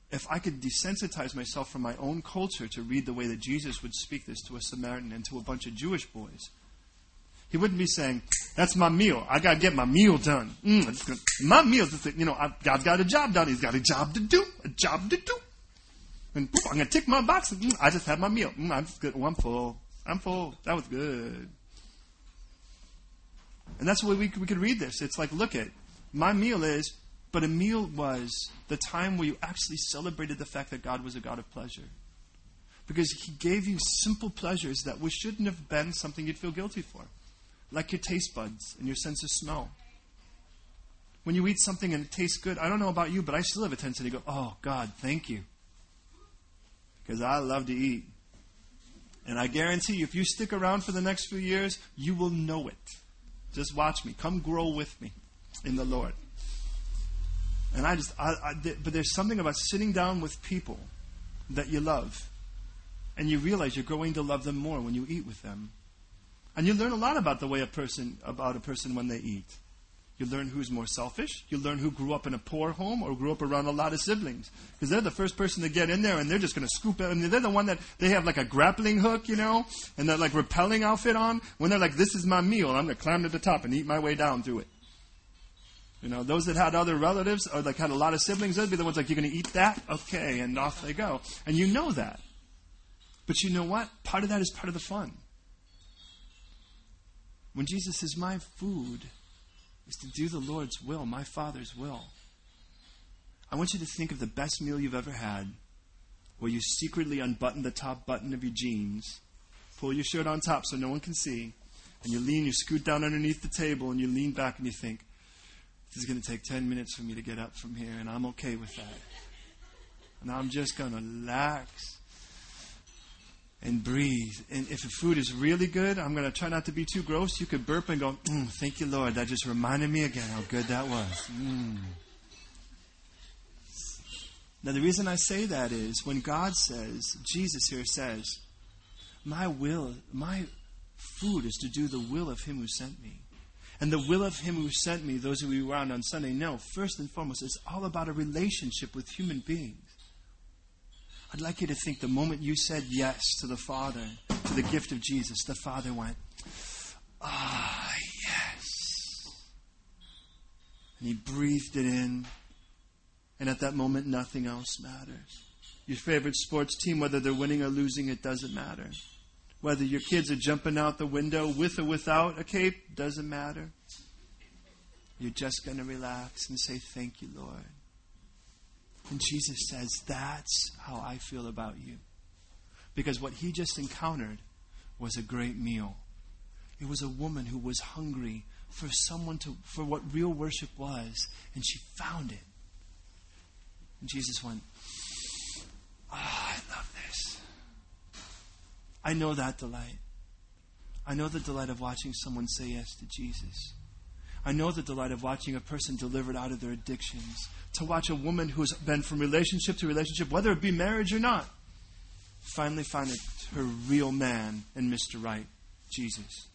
if I could desensitize myself from my own culture to read the way that Jesus would speak this to a Samaritan and to a bunch of Jewish boys, he wouldn't be saying, that's my meal. I got to get my meal done. Mm, it's good. My meal, you know, I've, God's got a job done. He's got a job to do, a job to do. And boop, I'm going to tick my box. And, mm, I just had my meal. Mm, I'm just good. Oh, I'm full. I'm full. That was good. And that's the way we, we could read this. It's like, look at, my meal is, but a meal was the time where you actually celebrated the fact that God was a God of pleasure. Because he gave you simple pleasures that we shouldn't have been something you'd feel guilty for. Like your taste buds and your sense of smell. When you eat something and it tastes good, I don't know about you, but I still have a tendency to go, oh, God, thank you. Because I love to eat. And I guarantee you, if you stick around for the next few years, you will know it. Just watch me. Come grow with me in the Lord. And I just, I, I, but there's something about sitting down with people that you love. And you realize you're growing to love them more when you eat with them. And you learn a lot about the way a person, about a person when they eat. You learn who's more selfish. You learn who grew up in a poor home or grew up around a lot of siblings. Because they're the first person to get in there and they're just going to scoop it. I mean, they're the one that, they have like a grappling hook, you know, and that like rappelling outfit on. When they're like, this is my meal, I'm going to climb to the top and eat my way down to it. You know, those that had other relatives or like had a lot of siblings, they'd be the ones like, you're going to eat that? Okay, and off they go. And you know that. But you know what? Part of that is part of the fun. When Jesus says, my food is to do the Lord's will, my Father's will. I want you to think of the best meal you've ever had, where you secretly unbutton the top button of your jeans, pull your shirt on top so no one can see, and you lean, you scoot down underneath the table, and you lean back and you think, this is going to take ten minutes for me to get up from here, and I'm okay with that. And I'm just going to relax and breathe. And if the food is really good, I'm going to try not to be too gross. You could burp and go, mm, thank you, Lord. That just reminded me again how good that was. Mm. Now, the reason I say that is when God says, Jesus here says, my will, my food is to do the will of him who sent me. And the will of him who sent me, those who we were around on Sunday know, first and foremost, it's all about a relationship with human beings. I'd like you to think the moment you said yes to the Father, to the gift of Jesus, the Father went, ah, yes. And he breathed it in. And at that moment, nothing else matters. Your favorite sports team, whether they're winning or losing, it doesn't matter. Whether your kids are jumping out the window with or without a cape, doesn't matter. You're just going to relax and say, thank you, Lord. And Jesus says, that's how I feel about you. Because what he just encountered was a great meal. It was a woman who was hungry for someone to, for what real worship was. And she found it. And Jesus went, ah, oh, I love this. I know that delight. I know the delight of watching someone say yes to Jesus. I know the delight of watching a person delivered out of their addictions. To watch a woman who's been from relationship to relationship, whether it be marriage or not, finally find it, her real man and Mister Right, Jesus.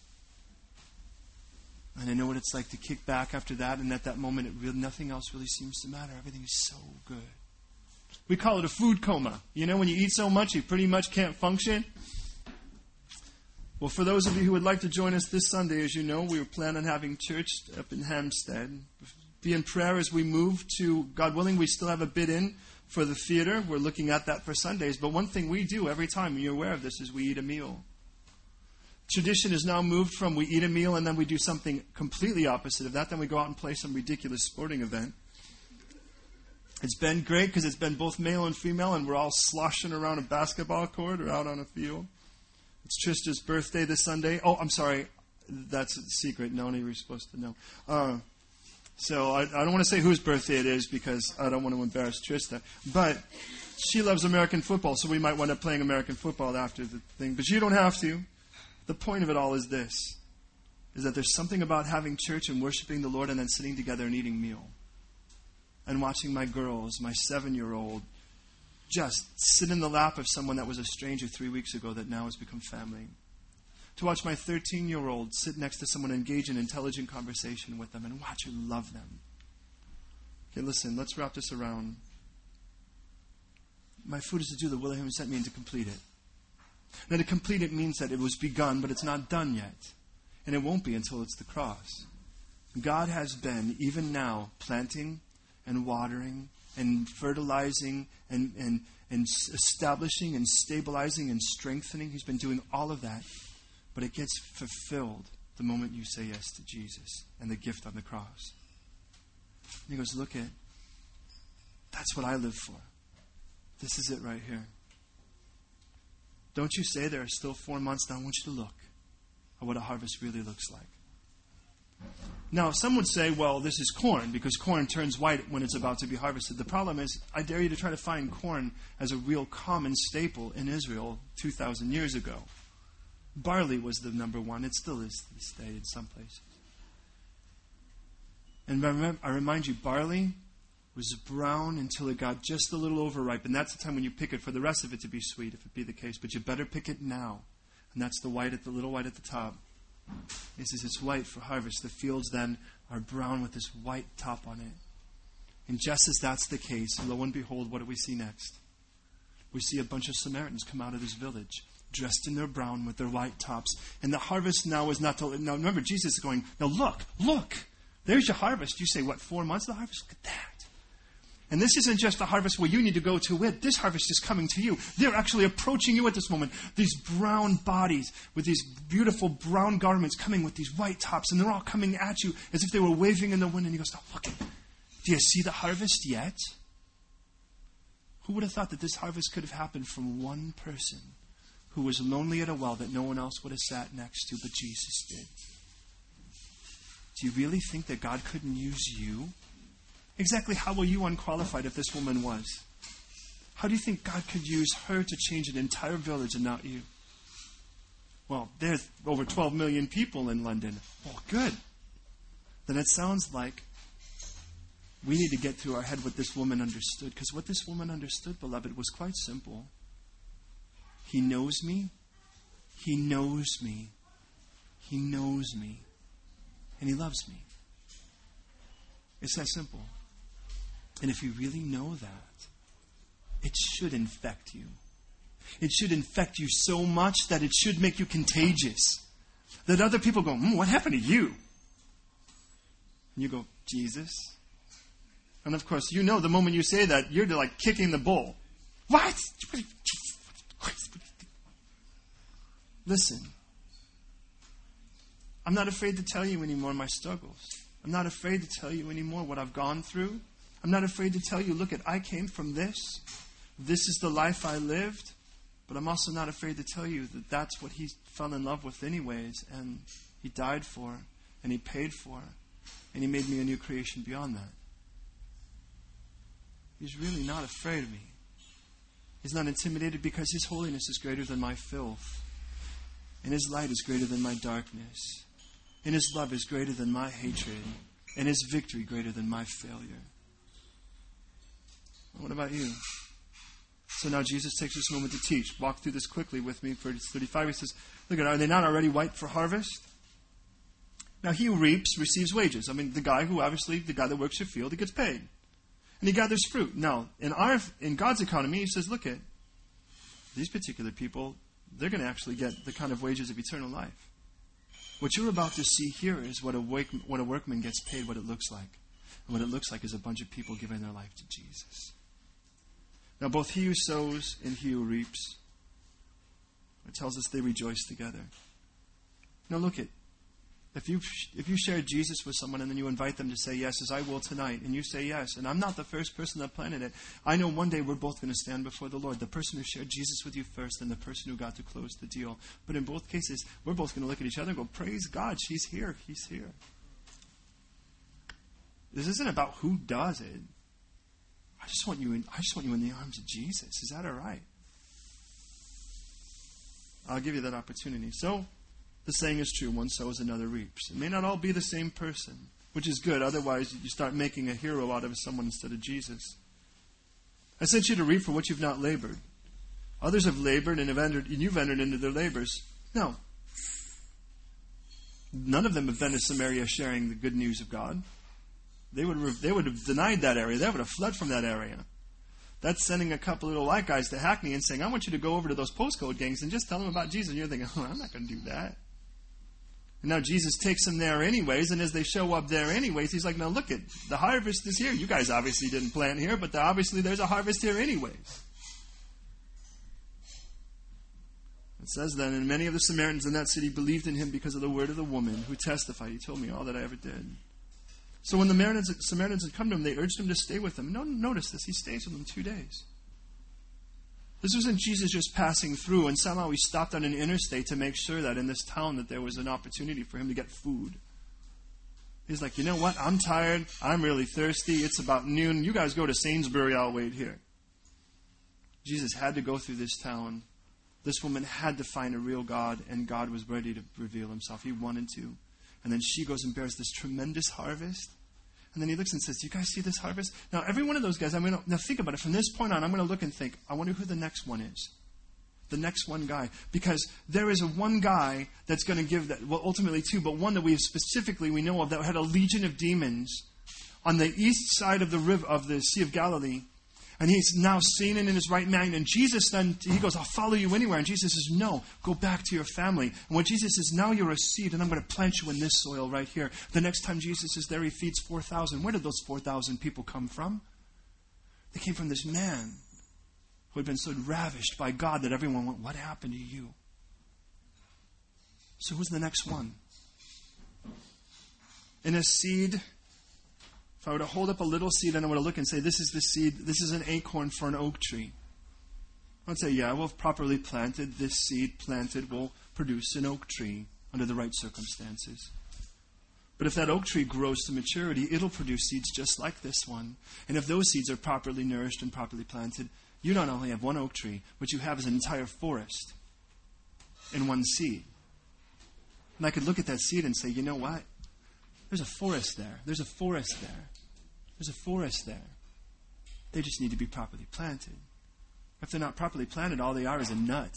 And I know what it's like to kick back after that, and at that moment, it really, nothing else really seems to matter. Everything is so good. We call it a food coma. You know, when you eat so much, you pretty much can't function. Well, for those of you who would like to join us this Sunday, as you know, we were planning on having church up in Hampstead. Be in prayer as we move to, God willing, we still have a bid in for the theater. We're looking at that for Sundays. But one thing we do every time, and you're aware of this, is we eat a meal. Tradition is now moved from we eat a meal and then we do something completely opposite of that. Then we go out and play some ridiculous sporting event. It's been great because it's been both male and female, and we're all sloshing around a basketball court or out on a field. It's Trista's birthday this Sunday. Oh, I'm sorry. That's a secret. Noni, we're supposed to know. Uh, so I, I don't want to say whose birthday it is because I don't want to embarrass Trista. But she loves American football, so we might wind up playing American football after the thing. But you don't have to. The point of it all is this, is that there's something about having church and worshiping the Lord and then sitting together and eating meal. And watching my girls, my seven-year-old, just sit in the lap of someone that was a stranger three weeks ago that now has become family. To watch my thirteen-year-old sit next to someone, engage in intelligent conversation with them, and watch her love them. Okay, listen, let's wrap this around. my food is to do the will of him who sent me and to complete it. Now, to complete it means that it was begun, but it's not done yet. And it won't be until it's the cross. God has been, even now, planting and watering and fertilizing and, and, and establishing and stabilizing and strengthening. He's been doing all of that. But it gets fulfilled the moment you say yes to Jesus and the gift on the cross. And he goes, look at, that's what I live for. This is it right here. Don't you say there are still four months now. I want you to look at what a harvest really looks like. Now, some would say, well, this is corn, because corn turns white when it's about to be harvested. The problem is, I dare you to try to find corn as a real common staple in Israel two thousand years ago. Barley was the number one. It still is to this day in some places. And I, remember, I remind you, barley was brown until it got just a little overripe. And that's the time when you pick it for the rest of it to be sweet, if it be the case. But you better pick it now. And that's the white at the little white at the top. He says it's white for harvest. The fields then are brown with this white top on it. And just as that's the case, lo and behold, what do we see next? We see a bunch of Samaritans come out of this village, dressed in their brown with their white tops. And the harvest now is not to... Now remember, Jesus is going, now look, look. There's your harvest. You say, what, four months of the harvest? Look at that. And this isn't just a harvest where you need to go to it. This harvest is coming to you. They're actually approaching you at this moment. These brown bodies with these beautiful brown garments coming with these white tops. And they're all coming at you as if they were waving in the wind. And he goes, now look, do you see the harvest yet? Who would have thought that this harvest could have happened from one person who was lonely at a well that no one else would have sat next to, but Jesus did? Do you really think that God couldn't use you? Exactly how were you unqualified if this woman was? How do you think God could use her to change an entire village and not you? Well, there's over twelve million people in London. Well, good. Then it sounds like we need to get through our head what this woman understood. Because what this woman understood, beloved, was quite simple. He knows me. He knows me. He knows me. And he loves me. It's that simple. And if you really know that, it should infect you. It should infect you so much that it should make you contagious. That other people go, hmm, what happened to you? And you go, Jesus. And of course, you know the moment you say that, you're like kicking the bull. What? Listen. I'm not afraid to tell you anymore my struggles. I'm not afraid to tell you anymore what I've gone through. I'm not afraid to tell you, look, at I came from this. This is the life I lived. But I'm also not afraid to tell you that that's what he fell in love with anyways. And he died for. And he paid for. And he made me a new creation beyond that. He's really not afraid of me. He's not intimidated because his holiness is greater than my filth. And his light is greater than my darkness. And his love is greater than my hatred. And his victory greater than my failure. What about you? So now Jesus takes this moment to teach. Walk through this quickly with me. Verse thirty-five, he says, look at, are they not already white for harvest? Now he who reaps receives wages. I mean, the guy who obviously, the guy that works your field, he gets paid. And he gathers fruit. Now, in our in God's economy, he says, look at, these particular people, they're going to actually get the kind of wages of eternal life. What you're about to see here is what a, wake, what a workman gets paid, what it looks like. And what it looks like is a bunch of people giving their life to Jesus. Now, both he who sows and he who reaps, it tells us they rejoice together. Now, look at, if you if you share Jesus with someone and then you invite them to say yes, as I will tonight, and you say yes, and I'm not the first person that planted it, I know one day we're both going to stand before the Lord. The person who shared Jesus with you first and the person who got to close the deal. But in both cases, we're both going to look at each other and go, praise God, she's here, he's here. This isn't about who does it. I just want you in, I just want you in the arms of Jesus. Is that all right? I'll give you that opportunity. So, the saying is true, one sows, another reaps. It may not all be the same person, which is good. Otherwise, you start making a hero out of someone instead of Jesus. I sent you to reap for what you've not labored. Others have labored and have entered, and you've entered into their labors. No. None of them have been to Samaria sharing the good news of God. They would have, they would have denied that area. They would have fled from that area. That's sending a couple little white guys to Hackney and saying, I want you to go over to those postcode gangs and just tell them about Jesus. And you're thinking, oh, I'm not going to do that. And now Jesus takes them there anyways, and as they show up there anyways, he's like, now look, it, the harvest is here. You guys obviously didn't plant here, but obviously there's a harvest here anyways. It says then, and many of the Samaritans in that city believed in him because of the word of the woman who testified, he told me all that I ever did. So when the Samaritans, Samaritans had come to him, they urged him to stay with them. No, notice this, he stays with them two days. This wasn't Jesus just passing through and somehow he stopped on an interstate to make sure that in this town that there was an opportunity for him to get food. He's like, you know what, I'm tired, I'm really thirsty, it's about noon, you guys go to Sainsbury, I'll wait here. Jesus had to go through this town. This woman had to find a real God, and God was ready to reveal himself. He wanted to. And then she goes and bears this tremendous harvest. And then he looks and says, do you guys see this harvest? Now, every one of those guys, I'm going to, now think about it. From this point on, I'm going to look and think, I wonder who the next one is. The next one guy. Because there is a one guy that's going to give that, well, ultimately two, but one that we have specifically, we know of, that had a legion of demons on the east side of the river, of the Sea of Galilee. And he's now seen it in his right mind. And Jesus then, he goes, I'll follow you anywhere. And Jesus says, no, go back to your family. And when Jesus says, now you're a seed, and I'm going to plant you in this soil right here. The next time Jesus is there, he feeds four thousand. Where did those four thousand people come from? They came from this man who had been so ravished by God that everyone went, what happened to you? So who's the next one? In a seed... If I were to hold up a little seed and I were to look and say, this is the seed, this is an acorn for an oak tree. I'd say, yeah, well, if properly planted, this seed planted will produce an oak tree under the right circumstances. But if that oak tree grows to maturity, it'll produce seeds just like this one. And if those seeds are properly nourished and properly planted, you not only have one oak tree, but you have an entire forest in one seed. And I could look at that seed and say, you know what? There's a forest there. There's a forest there. There's a forest there. They just need to be properly planted. If they're not properly planted, all they are is a nut.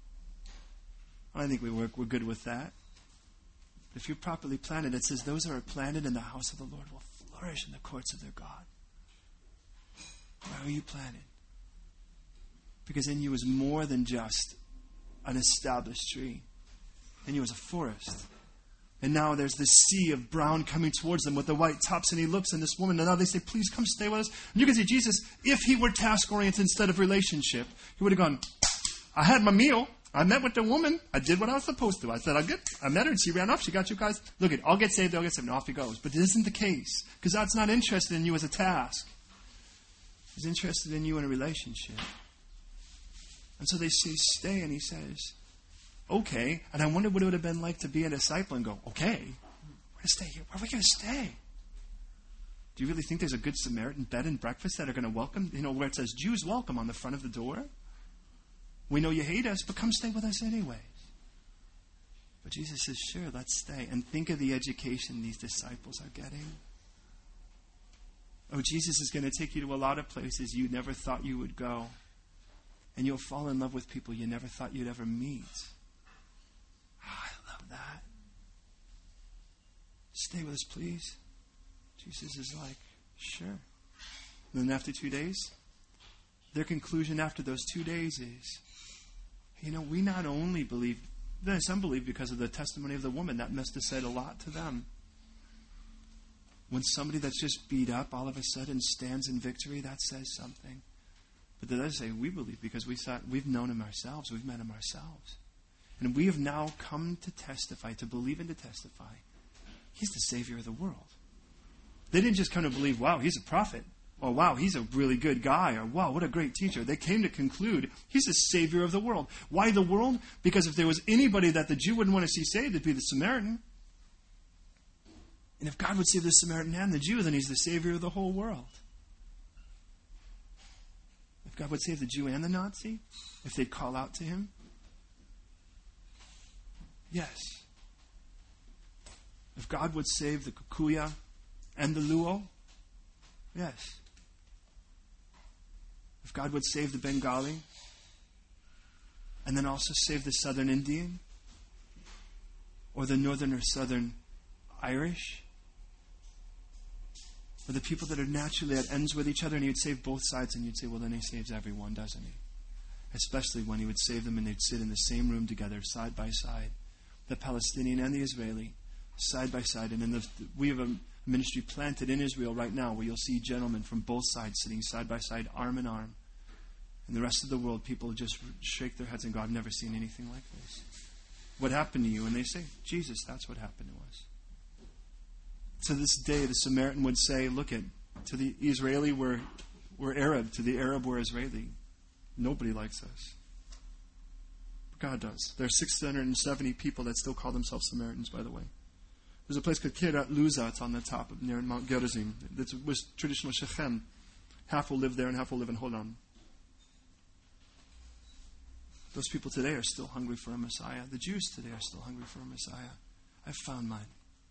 I think we work, we're good with that. If you're properly planted, it says those who are planted in the house of the Lord will flourish in the courts of their God. Why are you planted? Because in you is more than just an established tree. In you is a forest. And now there's this sea of brown coming towards them with the white tops. And he looks, and this woman, and now they say, please come stay with us. And you can see Jesus, if he were task-oriented instead of relationship, he would have gone, I had my meal. I met with the woman. I did what I was supposed to. I said, I get. I met her, and she ran off. She got you guys. Look, it. I'll get saved. I'll get saved. And off he goes. But this isn't the case. Because God's not interested in you as a task. He's interested in you in a relationship. And so they say, stay. And he says, okay. And I wonder what it would have been like to be a disciple and go, okay, we're going to stay here. Where are we going to stay? Do you really think there's a good Samaritan bed and breakfast that are going to welcome? You know, where it says, Jews welcome on the front of the door? We know you hate us, but come stay with us anyways. But Jesus says, sure, let's stay. And think of the education these disciples are getting. Oh, Jesus is going to take you to a lot of places you never thought you would go. And you'll fall in love with people you never thought you'd ever meet. Oh, I love that. Stay with us, please. Jesus is like, sure. And then after two days, their conclusion after those two days is, you know, we not only believe, then some believe because of the testimony of the woman, that must have said a lot to them. When somebody that's just beat up all of a sudden stands in victory, that says something. But the others say, we believe because we thought we've known him ourselves, we've met him ourselves. And we have now come to testify, to believe and to testify. He's the Savior of the world. They didn't just come to believe, wow, he's a prophet. Or, wow, he's a really good guy. Or, wow, what a great teacher. They came to conclude he's the Savior of the world. Why the world? Because if there was anybody that the Jew wouldn't want to see saved, it'd be the Samaritan. And if God would save the Samaritan and the Jew, then he's the Savior of the whole world. If God would save the Jew and the Nazi, if they'd call out to him, yes. If God would save the Kikuyu and the Luo, yes. If God would save the Bengali and then also save the Southern Indian or the Northern or Southern Irish, Or the people that are naturally at ends with each other, and he would save both sides, and you'd say, well, then he saves everyone, doesn't he? Especially when he would save them and they'd sit in the same room together, side by side. The Palestinian and the Israeli, side by side. And in the, we have a ministry planted in Israel right now where you'll see gentlemen from both sides sitting side by side, arm in arm. And the rest of the world, people just shake their heads and go, I've never seen anything like this. What happened to you? And they say, Jesus, that's what happened to us. To this day, the Samaritan would say, look at, to the Israeli, we're, we're Arab. To the Arab, we're Israeli. Nobody likes us. But God does. There are six hundred seventy people that still call themselves Samaritans, by the way. There's a place called Kiryat Luza. It's on the top of near Mount Gerizim. It was traditional Shechem. Half will live there and half will live in Holon. Those people today are still hungry for a Messiah. The Jews today are still hungry for a Messiah. I've found mine.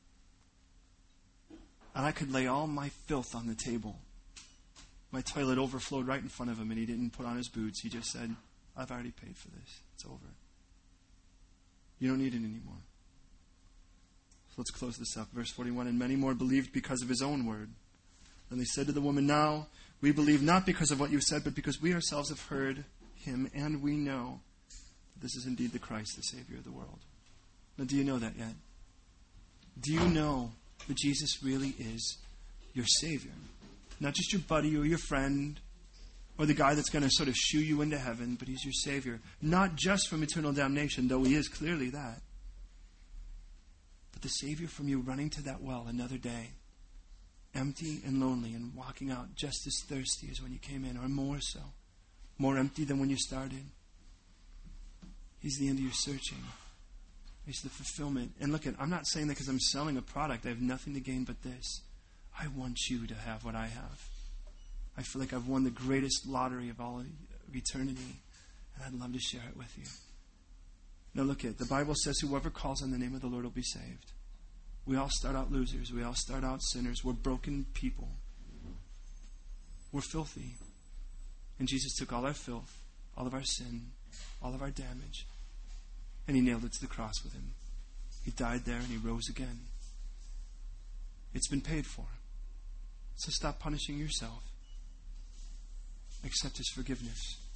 And I could lay all my filth on the table. My toilet overflowed right in front of him, and he didn't put on his boots. He just said, I've already paid for this. It's over. You don't need it anymore. So let's close this up. Verse forty-one, and many more believed because of his own word. And they said to the woman, now we believe not because of what you said, but because we ourselves have heard him, and we know that this is indeed the Christ, the Savior of the world. Now, do you know that yet? Do you know that Jesus really is your Savior? Not just your buddy or your friend or the guy that's going to sort of shoo you into heaven, but he's your Savior. Not just from eternal damnation, though he is clearly that. But the Savior from you running to that well another day, empty and lonely and walking out just as thirsty as when you came in, or more so. More empty than when you started. He's the end of your searching. He's the fulfillment. And look, at, I'm not saying that because I'm selling a product. I have nothing to gain but this. I want you to have what I have. I feel like I've won the greatest lottery of all of eternity, and I'd love to share it with you. Now look at, the Bible says whoever calls on the name of the Lord will be saved. We all start out losers. We all start out sinners. We're broken people. We're filthy. And Jesus took all our filth, all of our sin, all of our damage, and he nailed it to the cross with him. He died there and he rose again. It's been paid for. So stop punishing yourself. Accept his forgiveness.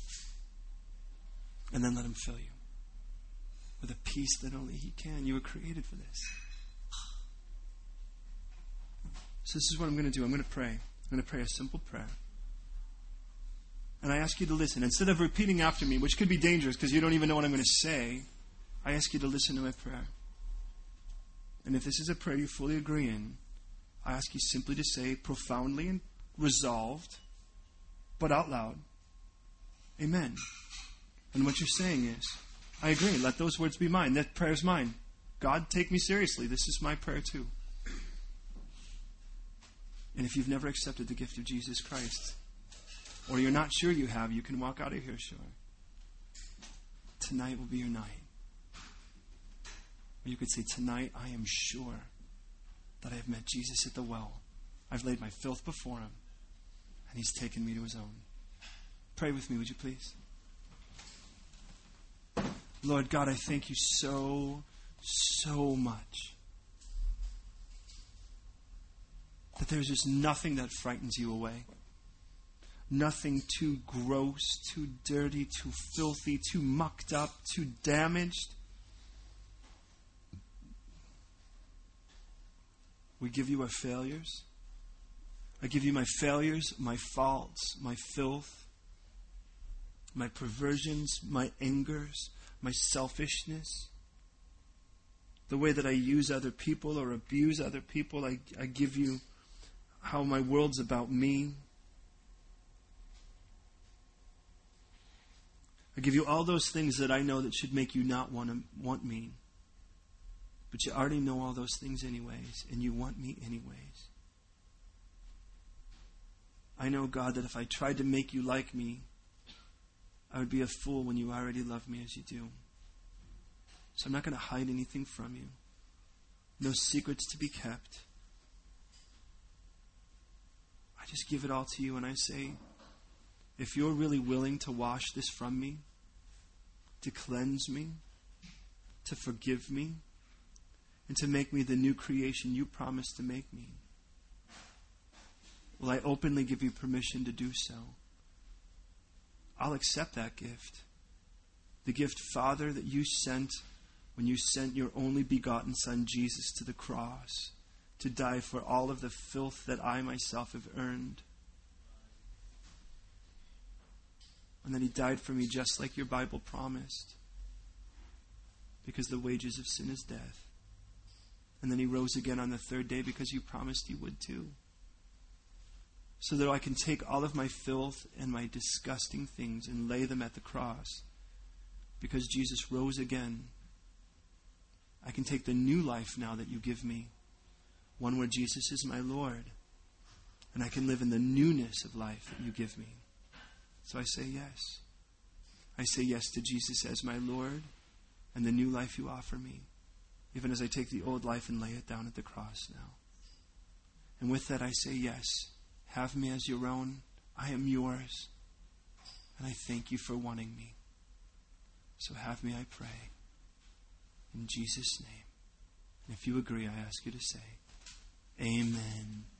And then let him fill you with a peace that only he can. You were created for this. So this is what I'm going to do. I'm going to pray. I'm going to pray a simple prayer. And I ask you to listen. Instead of repeating after me, which could be dangerous because you don't even know what I'm going to say, I ask you to listen to my prayer. And if this is a prayer you fully agree in, I ask you simply to say profoundly and resolved, but out loud, Amen. And what you're saying is, I agree. Let those words be mine. That prayer is mine. God, take me seriously. This is my prayer too. And if you've never accepted the gift of Jesus Christ, or you're not sure you have, you can walk out of here sure. Tonight will be your night. Or you could say, tonight I am sure that I have met Jesus at the well. I've laid my filth before him, and he's taken me to his own. Pray with me, would you please? Lord God, I thank you so, so much that there's just nothing that frightens you away. Nothing too gross, too dirty, too filthy, too mucked up, too damaged. We give you our failures. I give you my failures, my faults, my filth, my perversions, my angers, my selfishness, the way that I use other people or abuse other people. I, I give you how my world's about me. I give you all those things that I know that should make you not want to want me. But you already know all those things anyways, and you want me anyways. I know, God, that if I tried to make you like me, I would be a fool when you already love me as you do. So I'm not going to hide anything from you. No secrets to be kept. I just give it all to you and I say, if you're really willing to wash this from me, to cleanse me, to forgive me, and to make me the new creation you promised to make me, Will I openly give you permission to do so? I'll accept that gift. The gift, Father, that you sent when you sent your only begotten Son, Jesus, to the cross to die for all of the filth that I myself have earned. And that He died for me just like your Bible promised. Because the wages of sin is death. And then He rose again on the third day because you promised He would too. So that I can take all of my filth and my disgusting things and lay them at the cross. Because Jesus rose again. I can take the new life now that you give me. One where Jesus is my Lord. And I can live in the newness of life that you give me. So I say yes. I say yes to Jesus as my Lord and the new life you offer me. Even as I take the old life and lay it down at the cross now. And with that I say yes. Have me as your own. I am yours. And I thank you for wanting me. So have me, I pray. In Jesus' name. And if you agree, I ask you to say, Amen.